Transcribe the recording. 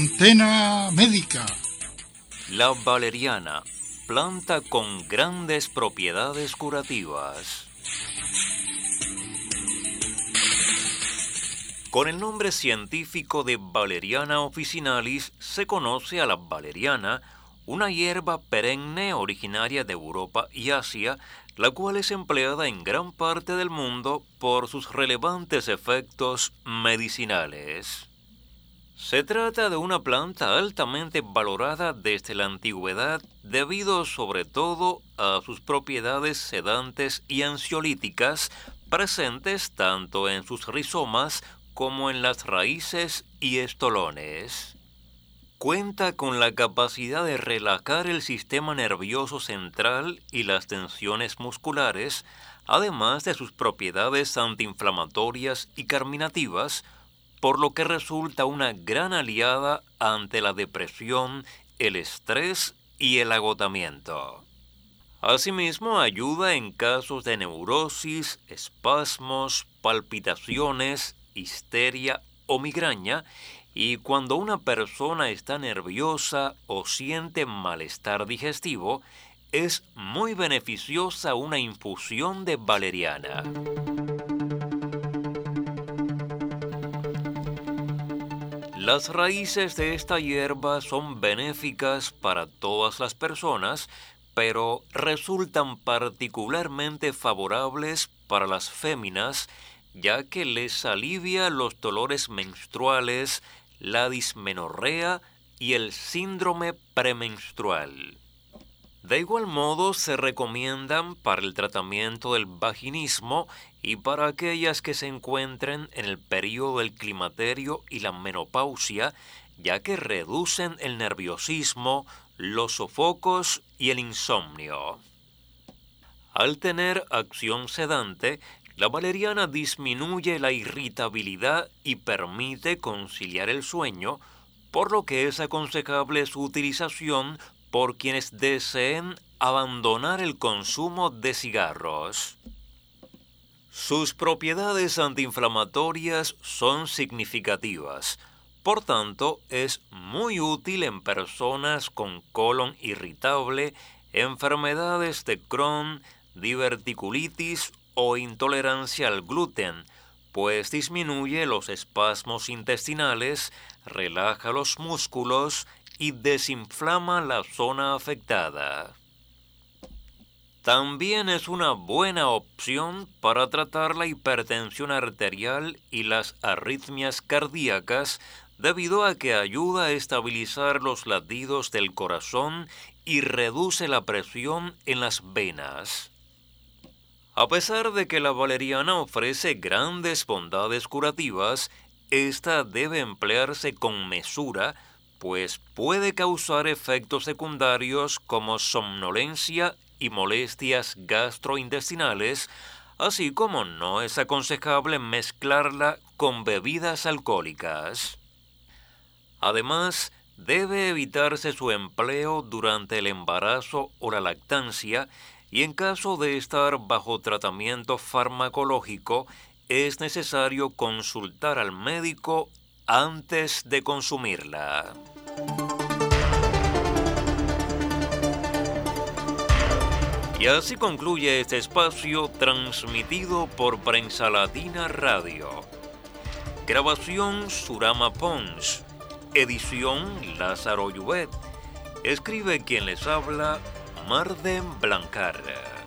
Antena Médica. La valeriana, planta con grandes propiedades curativas. Con el nombre científico de Valeriana officinalis se conoce a la valeriana, una hierba perenne originaria de Europa y Asia, la cual es empleada en gran parte del mundo por sus relevantes efectos medicinales. Se trata de una planta altamente valorada desde la antigüedad debido sobre todo a sus propiedades sedantes y ansiolíticas presentes tanto en sus rizomas como en las raíces y estolones. Cuenta con la capacidad de relajar el sistema nervioso central y las tensiones musculares, además de sus propiedades antiinflamatorias y carminativas, por lo que resulta una gran aliada ante la depresión, el estrés y el agotamiento. Asimismo, ayuda en casos de neurosis, espasmos, palpitaciones, histeria o migraña, y cuando una persona está nerviosa o siente malestar digestivo, es muy beneficiosa una infusión de valeriana. Las raíces de esta hierba son benéficas para todas las personas, pero resultan particularmente favorables para las féminas, ya que les alivia los dolores menstruales, la dismenorrea y el síndrome premenstrual. De igual modo, se recomiendan para el tratamiento del vaginismo y para aquellas que se encuentren en el periodo del climaterio y la menopausia, ya que reducen el nerviosismo, los sofocos y el insomnio. Al tener acción sedante, la valeriana disminuye la irritabilidad y permite conciliar el sueño, por lo que es aconsejable su utilización por quienes deseen abandonar el consumo de cigarros. Sus propiedades antiinflamatorias son significativas, por tanto es muy útil en personas con colon irritable, enfermedades de Crohn, diverticulitis o intolerancia al gluten, pues disminuye los espasmos intestinales, relaja los músculos y desinflama la zona afectada. También es una buena opción para tratar la hipertensión arterial y las arritmias cardíacas, debido a que ayuda a estabilizar los latidos del corazón y reduce la presión en las venas. A pesar de que la valeriana ofrece grandes bondades curativas, esta debe emplearse con mesura, pues puede causar efectos secundarios como somnolencia y molestias gastrointestinales, así como no es aconsejable mezclarla con bebidas alcohólicas. Además, debe evitarse su empleo durante el embarazo o la lactancia, y en caso de estar bajo tratamiento farmacológico, es necesario consultar al médico antes de consumirla. Y así concluye este espacio transmitido por Prensa Latina Radio. Grabación Surama Pons. Edición Lázaro Lluvet. Escribe quien les habla, Marden Blancar.